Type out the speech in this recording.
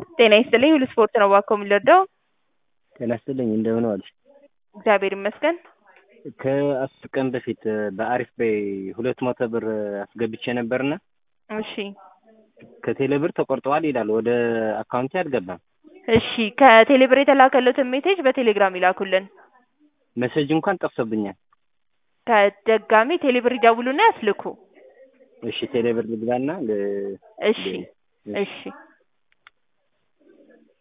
ጤና ይስጥልኝ ሁሉ ስፖርት ነው እባክዎ የምንረዳው? ጤና ይስጥልኝ እንደምን ዋልሽ? እግዚአብሔር ይመስገን። ከ10 ቀን በፊት በአሪፍ ፔይ 200 ብር አስገብቼ ነበርና እሺ ከቴሌ ብር ተቆርጠዋል ይላል ወደ አካውንቴ አልገባም። እሺ ከቴሌ ብር የተላከለትን ሜሴጅ በቴሌግራም ይላኩልን። ሜሴጅ እንኳን ጠፍቶብኛል። ከደጋሚ ቴሌ ብር ይደውሉና ያስልኩ። እሺ ቴሌ ብር ልግባና እሺ እሺ